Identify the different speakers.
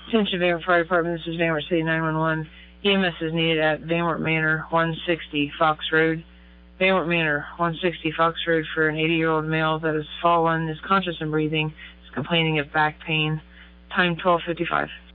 Speaker 1: Attention Van Wert Fire Department, this is Van Wert City 911. EMS is needed at Van Wert Manor, 160 Fox Road. Van Wert Manor, 160 Fox Road for an 80-year-old male that has fallen, is conscious and breathing, is complaining of back pain. Time 12:55.